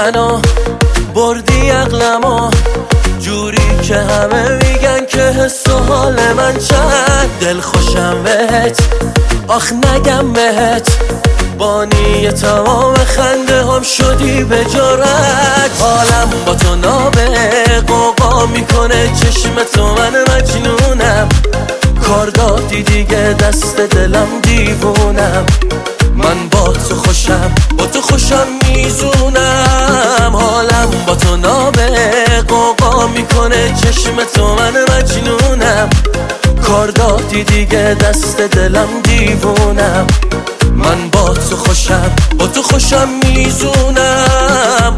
منو بردی عقلمو جوری که همه میگن که حس و حال من چند دل خوشم بهت آخ نگم بهت بانی تمام خنده هم شدی به جرأت حالم با تو نابه قوقا میکنه چشم تو من مجنونم کار دادی دیگه دست دلم دیوونم من با تو خوشم با تو خوشم میزونم حالم با تو نابه قوقا میکنه چشم تو من مجنونم کار دادی دیگه دست دلم دیوونم من با تو خوشم با تو خوشم میزونم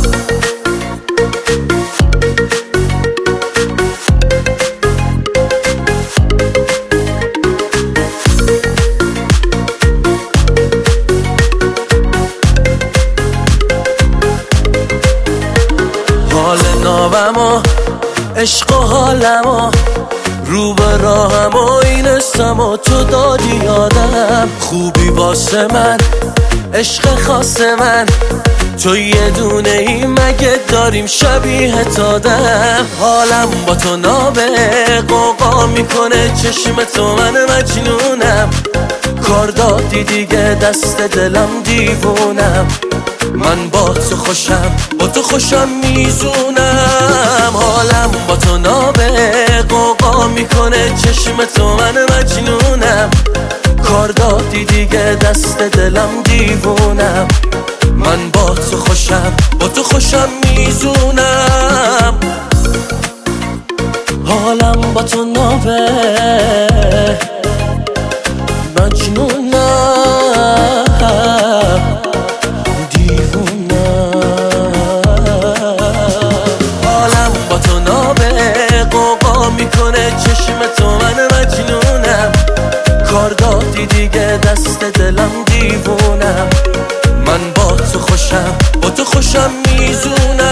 حال نابم و عشق و حالم و رو به راهم و این اسم و تو دادی یادم خوبی واسه من عشق خاص من تو یه دونه ای مگه داریم شبیه تادم حالم با تو نابه قوقا میکنه چشم تو من مجنونم کار دادی دیگه دست دلم دیوونم من با تو خوشم با تو خوشم میزونم حالم با تو نابه قوقا میکنه چشم تو من مجنونم کار دادی دیگه دست دلم دیوونم من با تو خوشم با تو خوشم میزونم حالم با تو نابه مجنونم میکنه چشم تو من مجنونم کار دادی دیگه دست دلم دیوونم من با تو خوشم میزونم